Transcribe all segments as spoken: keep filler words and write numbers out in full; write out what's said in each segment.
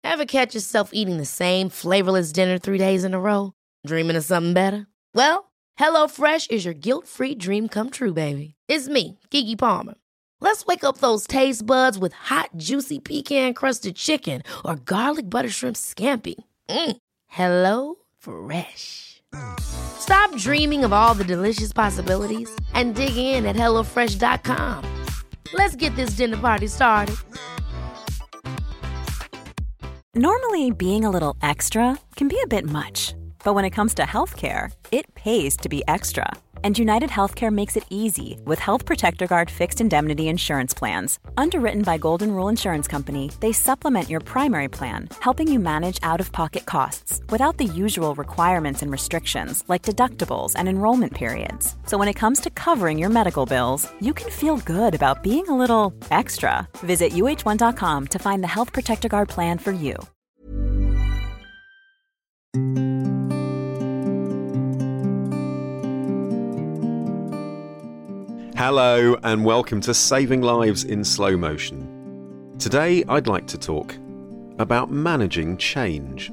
Ever catch yourself eating the same flavorless dinner three days in a row? Dreaming of something better? Well, HelloFresh is your guilt-free dream come true, baby. It's me, Keke Palmer. Let's wake up those taste buds with hot, juicy pecan-crusted chicken or garlic butter shrimp scampi. Mm. Hello Fresh. Stop dreaming of all the delicious possibilities and dig in at hello fresh dot com. Let's get this dinner party started. Normally, being a little extra can be a bit much, but when it comes to healthcare, it pays to be extra. And United Healthcare makes it easy with Health Protector Guard fixed indemnity insurance plans. Underwritten by Golden Rule Insurance Company, they supplement your primary plan, helping you manage out-of-pocket costs without the usual requirements and restrictions like deductibles and enrollment periods. So when it comes to covering your medical bills, you can feel good about being a little extra. Visit U H one dot com to find the Health Protector Guard plan for you. Hello and welcome to Saving Lives in Slow Motion. Today I'd like to talk about managing change.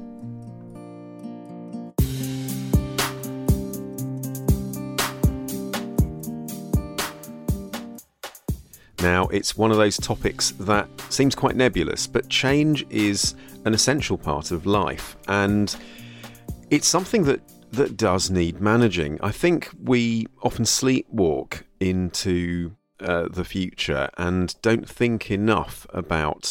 Now, it's one of those topics that seems quite nebulous, but change is an essential part of life, and it's something that, that does need managing. I think we often sleepwalk into uh, the future and don't think enough about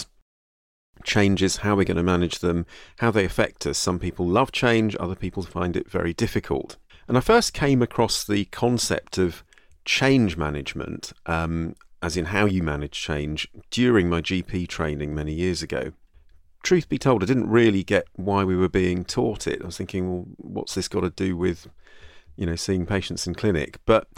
changes, how we're going to manage them, how they affect us. Some people love change, other people find it very difficult. And I first came across the concept of change management, um, as in how you manage change, during my G P training many years ago. Truth be told, I didn't really get why we were being taught it. I was thinking, well, what's this got to do with, you know, seeing patients in clinic? But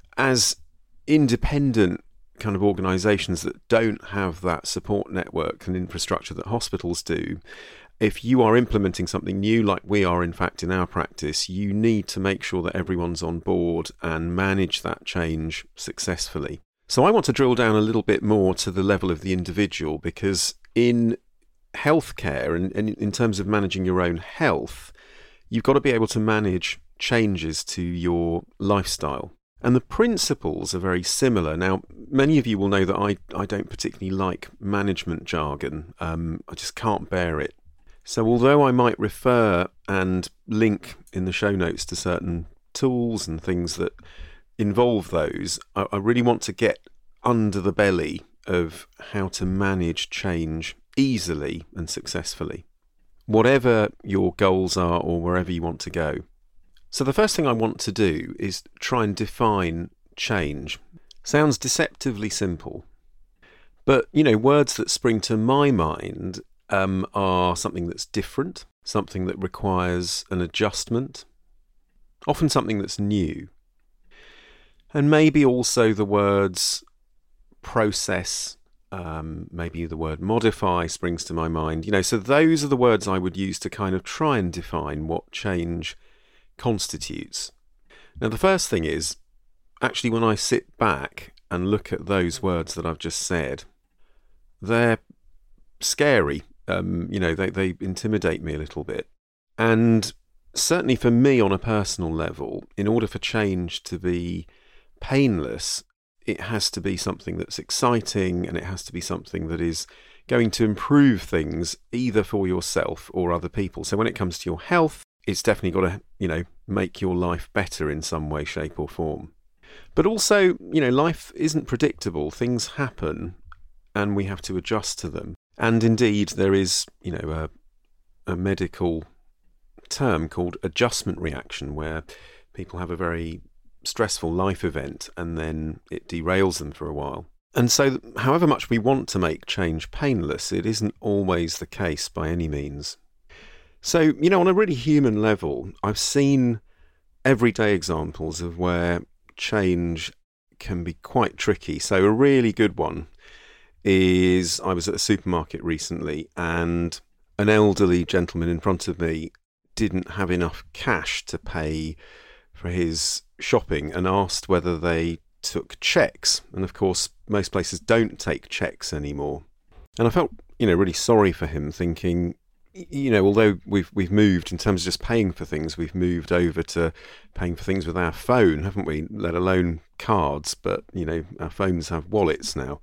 as independent kind of organisations that don't have that support network and infrastructure that hospitals do, if you are implementing something new like we are in fact in our practice, you need to make sure that everyone's on board and manage that change successfully. So I want to drill down a little bit more to the level of the individual, because in healthcare and, and in terms of managing your own health, you've got to be able to manage changes to your lifestyle. And the principles are very similar. Now, many of you will know that I, I don't particularly like management jargon. Um, I just can't bear it. So although I might refer and link in the show notes to certain tools and things that involve those, I, I really want to get under the belly of how to manage change easily and successfully, whatever your goals are or wherever you want to go. So the first thing I want to do is try and define change. Sounds deceptively simple, but, you know, words that spring to my mind um, are something that's different, something that requires an adjustment, often something that's new, and maybe also the words process, um, maybe the word modify springs to my mind. You know, so those are the words I would use to kind of try and define what change constitutes. Now, the first thing is, actually, when I sit back and look at those words that I've just said, they're scary. Um, you know, they, they intimidate me a little bit. And certainly for me on a personal level, in order for change to be painless, it has to be something that's exciting, and it has to be something that is going to improve things either for yourself or other people. So when it comes to your health, it's definitely got to, you know, make your life better in some way, shape or form. But also, you know, life isn't predictable. Things happen and we have to adjust to them. And indeed, there is, you know, a, a medical term called adjustment reaction, where people have a very stressful life event and then it derails them for a while. And so however much we want to make change painless, it isn't always the case by any means. So, you know, on a really human level, I've seen everyday examples of where change can be quite tricky. So a really good one is, I was at a supermarket recently and an elderly gentleman in front of me didn't have enough cash to pay for his shopping and asked whether they took cheques. And of course, most places don't take cheques anymore. And I felt, you know, really sorry for him, thinking, you know, although we've we've moved in terms of just paying for things, we've moved over to paying for things with our phone, haven't we? Let alone cards, but you know, our phones have wallets now,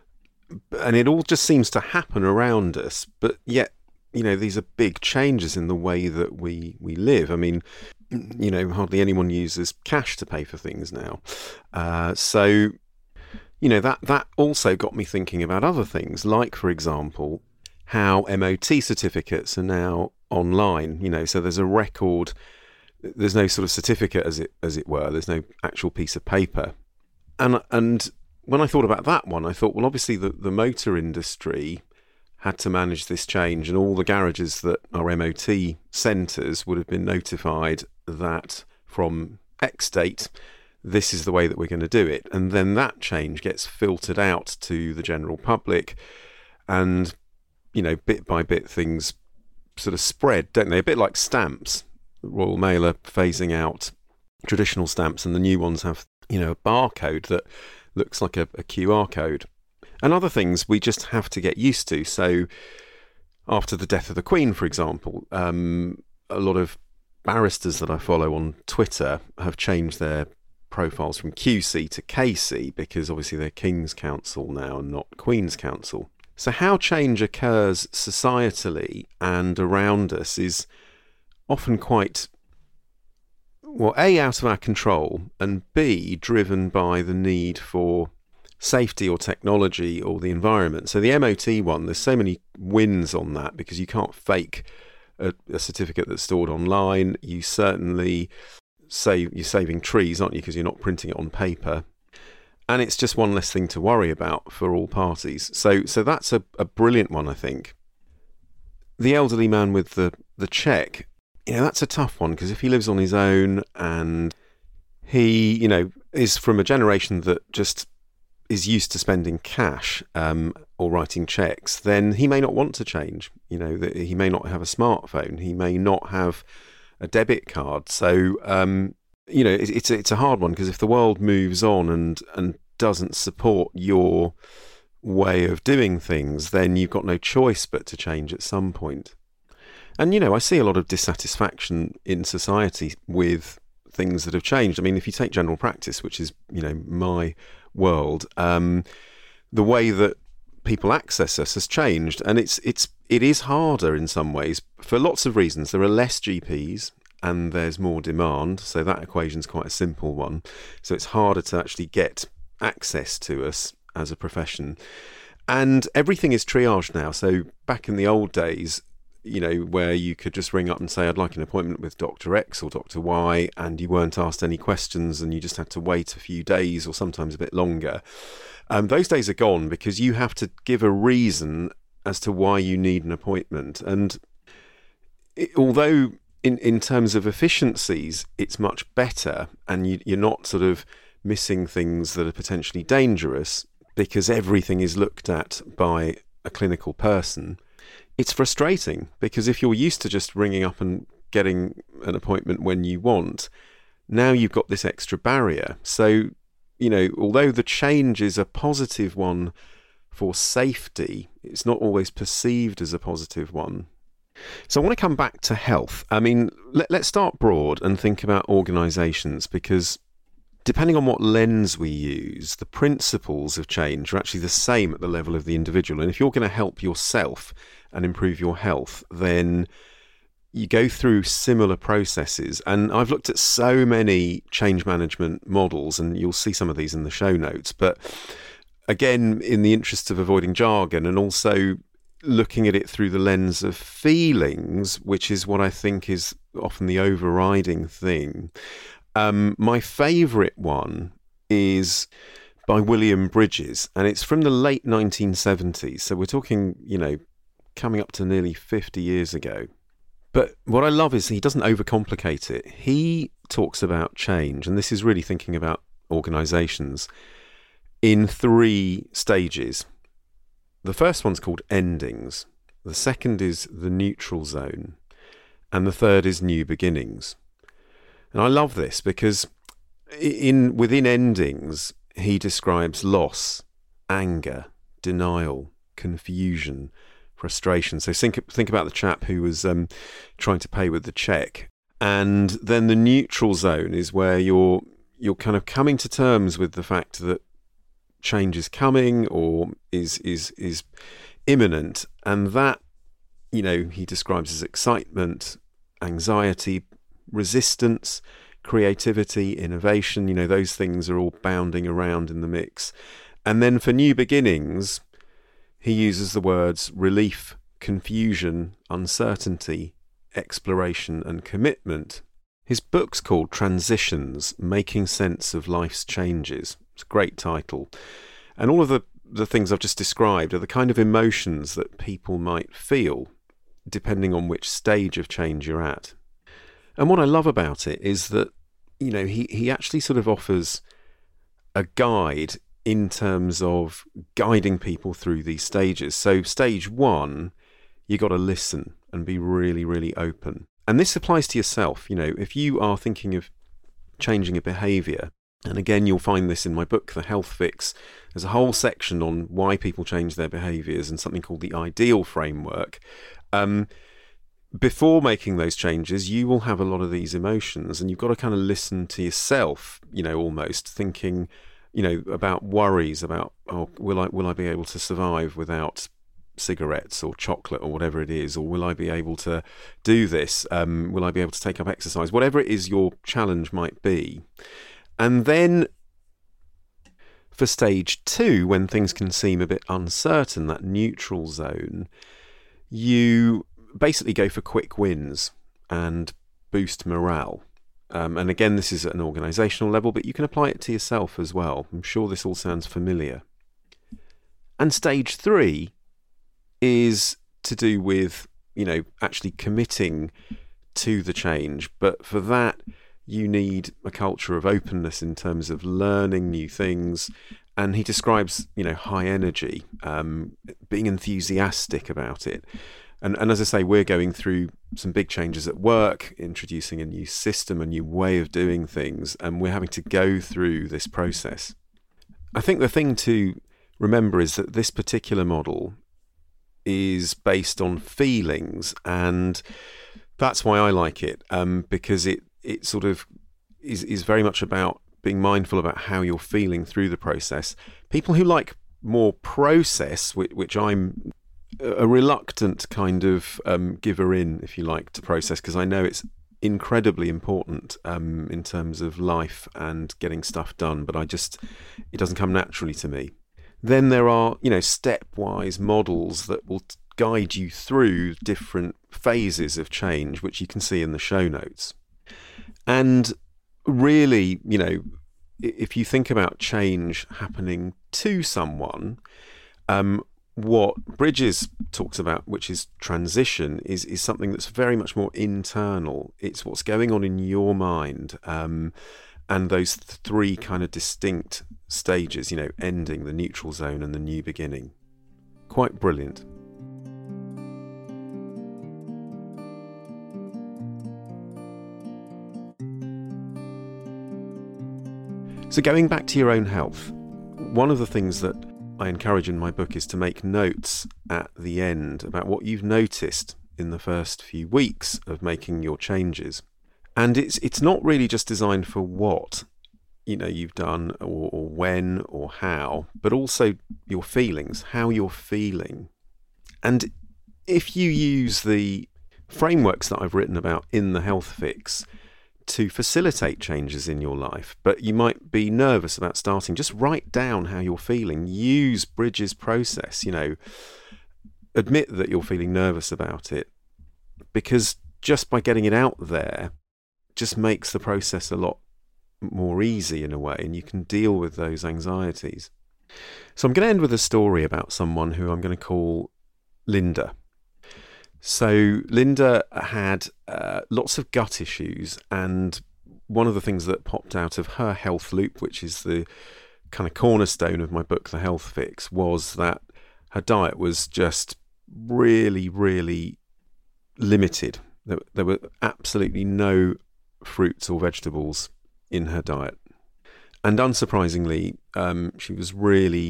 and it all just seems to happen around us. But yet, you know, these are big changes in the way that we we live. I mean, you know, hardly anyone uses cash to pay for things now, uh, so you know that that also got me thinking about other things, like, for example, how M O T certificates are now online. You know, so there's a record. There's no sort of certificate, as it as it were. There's no actual piece of paper. And and when I thought about that one, I thought, well, obviously the, the motor industry had to manage this change, and all the garages that are M O T centres would have been notified that from X date, this is the way that we're going to do it. And then that change gets filtered out to the general public, and you know, bit by bit, things sort of spread, don't they? A bit like stamps. The Royal Mail are phasing out traditional stamps, and the new ones have, you know, a barcode that looks like a, a Q R code. And other things we just have to get used to. So after the death of the Queen, for example, um, a lot of barristers that I follow on Twitter have changed their profiles from Q C to K C, because obviously they're King's Counsel now and not Queen's Counsel. So how change occurs societally and around us is often quite, well, A, out of our control, and B, driven by the need for safety or technology or the environment. So the M O T one, there's so many wins on that, because you can't fake a, a certificate that's stored online. You certainly say you're saving trees, aren't you, because you're not printing it on paper. And it's just one less thing to worry about for all parties. So so that's a, a brilliant one, I think. The elderly man with the, the cheque, you know, that's a tough one, because if he lives on his own and he, you know, is from a generation that just is used to spending cash um, or writing cheques, then he may not want to change. You know, that he may not have a smartphone. He may not have a debit card. So, um, you know, it, it's it's a hard one, because if the world moves on and and doesn't support your way of doing things, then you've got no choice but to change at some point. And you know, I see a lot of dissatisfaction in society with things that have changed. I mean, if you take general practice, which is, you know, my world, um, the way that people access us has changed, and it's it's it is harder in some ways for lots of reasons. There are less G Ps, and there's more demand, so that equation's quite a simple one. So it's harder to actually get access to us as a profession. And everything is triaged now. So back in the old days, you know, where you could just ring up and say, I'd like an appointment with Doctor X or Doctor Y, and you weren't asked any questions, and you just had to wait a few days or sometimes a bit longer. Um, those days are gone, because you have to give a reason as to why you need an appointment. And it, although In, in terms of efficiencies, it's much better, and you, you're not sort of missing things that are potentially dangerous, because everything is looked at by a clinical person. It's frustrating, because if you're used to just ringing up and getting an appointment when you want, now you've got this extra barrier. So, you know, although the change is a positive one for safety, it's not always perceived as a positive one. So I want to come back to health. I mean, let, let's start broad and think about organisations, because depending on what lens we use, the principles of change are actually the same at the level of the individual. And if you're going to help yourself and improve your health, then you go through similar processes. And I've looked at so many change management models, and you'll see some of these in the show notes. But again, in the interest of avoiding jargon, and also looking at it through the lens of feelings, which is what I think is often the overriding thing. Um, my favourite one is by William Bridges, and it's from the late nineteen seventies. So we're talking, you know, coming up to nearly fifty years ago. But what I love is he doesn't overcomplicate it. He talks about change, and this is really thinking about organisations, in three stages. The first one's called endings, the second is the neutral zone, and the third is new beginnings. And I love this, because in within endings, he describes loss, anger, denial, confusion, frustration. So think, think about the chap who was um, trying to pay with the cheque. And then the neutral zone is where you're you're kind of coming to terms with the fact that change is coming or is is is imminent, and that, you know, he describes as excitement, anxiety, resistance, creativity, innovation. You know, those things are all bounding around in the mix. And then for new beginnings, he uses the words relief, confusion, uncertainty, exploration and commitment. His book's called Transitions, Making Sense of Life's Changes. It's a great title. And all of the, the things I've just described are the kind of emotions that people might feel depending on which stage of change you're at. And what I love about it is that, you know, he, he actually sort of offers a guide in terms of guiding people through these stages. So stage one, you got to listen and be really, really open. And this applies to yourself. You know, if you are thinking of changing a behaviour, and again, you'll find this in my book, The Health Fix. There's a whole section on why people change their behaviours and something called the ideal framework. Um, before making those changes, you will have a lot of these emotions, and you've got to kind of listen to yourself, you know, almost thinking, you know, about worries about, oh, will I will I be able to survive without cigarettes or chocolate or whatever it is, or will I be able to do this? Um, will I be able to take up exercise? Whatever it is your challenge might be. And then for stage two, when things can seem a bit uncertain, that neutral zone, you basically go for quick wins and boost morale. Um, and again, this is at an organisational level, but you can apply it to yourself as well. I'm sure this all sounds familiar. And stage three is to do with, you know, actually committing to the change. But for that, you need a culture of openness in terms of learning new things. And he describes, you know, high energy, um, being enthusiastic about it. And, and as I say, we're going through some big changes at work, introducing a new system, a new way of doing things, and we're having to go through this process. I think the thing to remember is that this particular model is based on feelings, and that's why I like it, um, because it, it sort of is, is very much about being mindful about how you're feeling through the process. People who like more process, which, which I'm a reluctant kind of um, giver in, if you like, to process, because I know it's incredibly important um, in terms of life and getting stuff done, but I just, it doesn't come naturally to me. Then there are, you know, stepwise models that will t- guide you through different phases of change, which you can see in the show notes. And really, you know, if you think about change happening to someone, um, what Bridges talks about, which is transition, is, is something that's very much more internal. It's what's going on in your mind. Um, and those three kind of distinct stages, you know, ending, the neutral zone and the new beginning. Quite brilliant. So going back to your own health, one of the things that I encourage in my book is to make notes at the end about what you've noticed in the first few weeks of making your changes. And it's it's not really just designed for what, you know, you've done or, or when or how, but also your feelings, how you're feeling. And if you use the frameworks that I've written about in the Health Fix to facilitate changes in your life, but you might be nervous about starting, just write down how you're feeling. Use Bridges' process, you know, admit that you're feeling nervous about it, because just by getting it out there just makes the process a lot more easy in a way, and you can deal with those anxieties. So I'm going to end with a story about someone who I'm going to call Linda. So Linda had uh, lots of gut issues, and one of the things that popped out of her health loop, which is the kind of cornerstone of my book, The Health Fix, was that her diet was just really, really limited. There, there were absolutely no fruits or vegetables in her diet. And unsurprisingly, um, she was really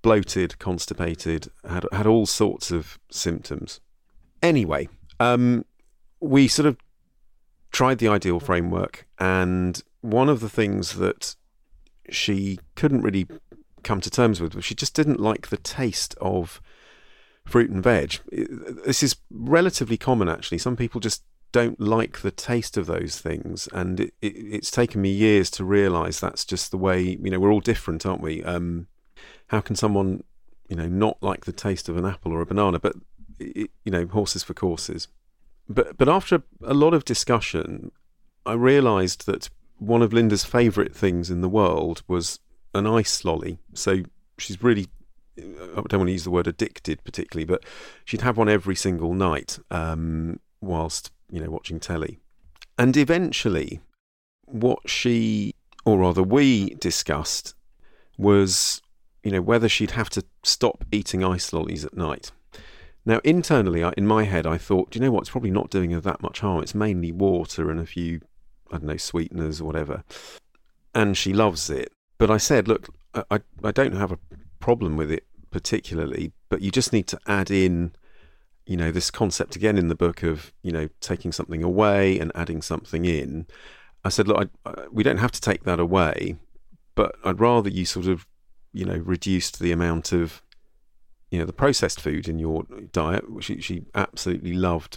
bloated, constipated, had had all sorts of symptoms. Anyway, um, we sort of tried the Ideal Framework, and one of the things that she couldn't really come to terms with was she just didn't like the taste of fruit and veg. This is relatively common, actually. Some people just don't like the taste of those things, and it, it, it's taken me years to realise that's just the way, you know, we're all different, aren't we? Um, how can someone, you know, not like the taste of an apple or a banana? But, it, you know, horses for courses. But, but after a lot of discussion, I realised that one of Linda's favourite things in the world was an ice lolly. So she's really, I don't want to use the word addicted particularly, but she'd have one every single night um, whilst, you know, watching telly. And eventually what she, or rather we discussed was, you know, whether she'd have to stop eating ice lollies at night. Now, internally, in my head, I thought, do you know what, it's probably not doing her that much harm. It's mainly water and a few, I don't know, sweeteners or whatever. And she loves it. But I said, look, I, I don't have a problem with it particularly, but you just need to add in, you know, this concept again in the book of, you know, taking something away and adding something in. I said, look, I, I, we don't have to take that away, but I'd rather you sort of, you know, reduced the amount of, you know, the processed food in your diet. She, she absolutely loved,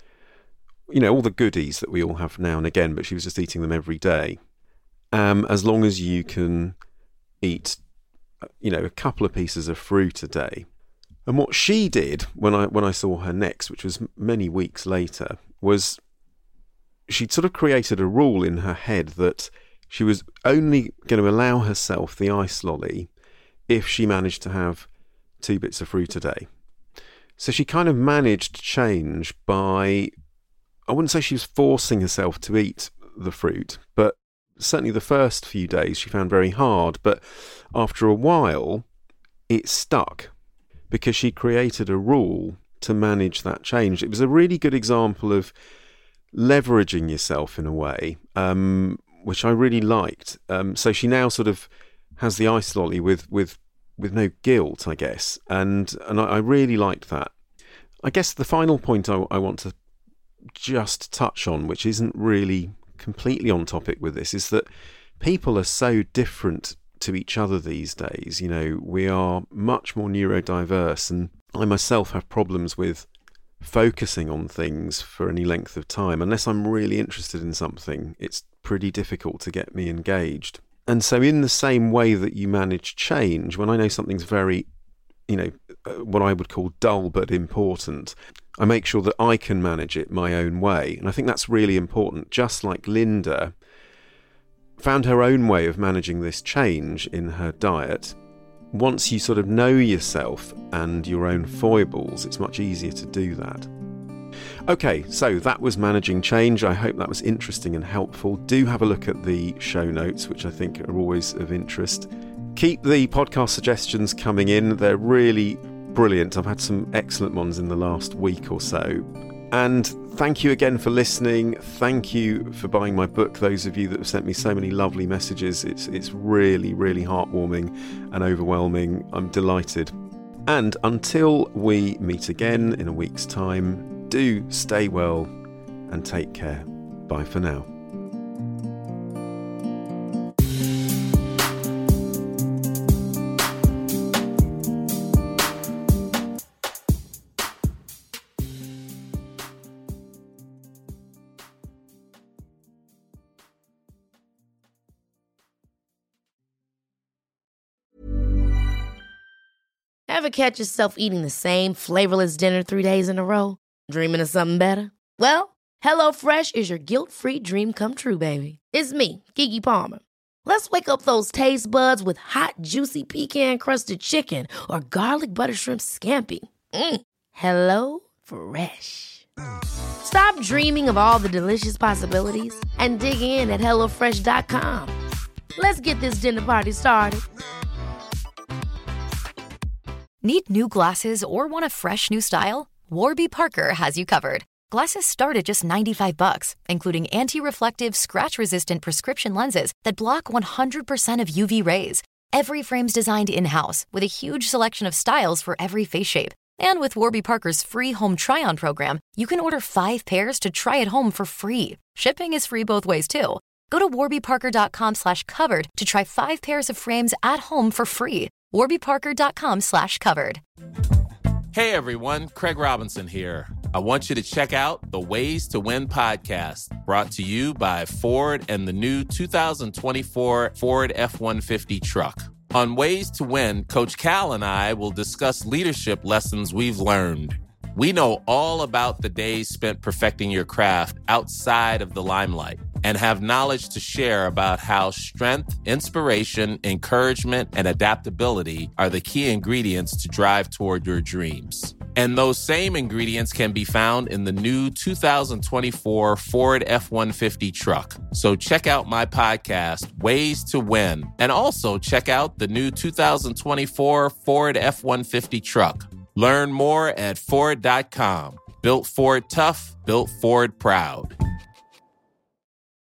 you know, all the goodies that we all have now and again, but she was just eating them every day. Um, as long as you can eat, you know, a couple of pieces of fruit a day. And what she did when I when I saw her next, which was many weeks later, was she'd sort of created a rule in her head that she was only going to allow herself the ice lolly if she managed to have two bits of fruit a day. So she kind of managed change by, I wouldn't say she was forcing herself to eat the fruit, but certainly the first few days she found very hard. But after a while, it stuck because she created a rule to manage that change. It was a really good example of leveraging yourself in a way, um, which I really liked. Um, so she now sort of has the ice lolly with with with no guilt, I guess, and and I, I really liked that. I guess the final point I, I want to just touch on, which isn't really completely on topic with this, is that people are so different to each other these days. You know, we are much more neurodiverse, and I myself have problems with focusing on things for any length of time. Unless I'm really interested in something, it's pretty difficult to get me engaged. And so in the same way that you manage change, when I know something's very, you know, what I would call dull but important, I make sure that I can manage it my own way. And I think that's really important. Just like Linda found her own way of managing this change in her diet, once you sort of know yourself and your own foibles, it's much easier to do that. Okay, so that was Managing Change. I hope that was interesting and helpful. Do have a look at the show notes, which I think are always of interest. Keep the podcast suggestions coming in. They're really brilliant. I've had some excellent ones in the last week or so. And thank you again for listening. Thank you for buying my book, those of you that have sent me so many lovely messages. It's it's really, really heartwarming and overwhelming. I'm delighted. And until we meet again in a week's time, do stay well and take care. Bye for now. Ever catch yourself eating the same flavorless dinner three days in a row? Dreaming of something better? Well, HelloFresh is your guilt-free dream come true, baby. It's me, Keke Palmer. Let's wake up those taste buds with hot, juicy pecan-crusted chicken or garlic butter shrimp scampi. Mm. Hello Fresh. Stop dreaming of all the delicious possibilities and dig in at hello fresh dot com. Let's get this dinner party started. Need new glasses or want a fresh new style? Warby Parker has you covered. Glasses start at just ninety-five bucks, including anti-reflective, scratch-resistant prescription lenses that block one hundred percent of U V rays. Every frame's designed in-house with a huge selection of styles for every face shape. And with Warby Parker's free home try-on program, you can order five pairs to try at home for free. Shipping is free both ways, too. Go to warbyparker.com slash covered to try five pairs of frames at home for free. warbyparker.com slash covered. Hey everyone, Craig Robinson here. I want you to check out the Ways to Win podcast, brought to you by Ford and the new two thousand twenty-four Ford F one fifty truck. On Ways to Win, Coach Cal and I will discuss leadership lessons we've learned. We know all about the days spent perfecting your craft outside of the limelight and have knowledge to share about how strength, inspiration, encouragement, and adaptability are the key ingredients to drive toward your dreams. And those same ingredients can be found in the new two thousand twenty-four Ford F one fifty truck. So check out my podcast, Ways to Win, and also check out the new two thousand twenty-four Ford F one fifty truck. Learn more at Ford dot com. Built Ford tough, built Ford proud.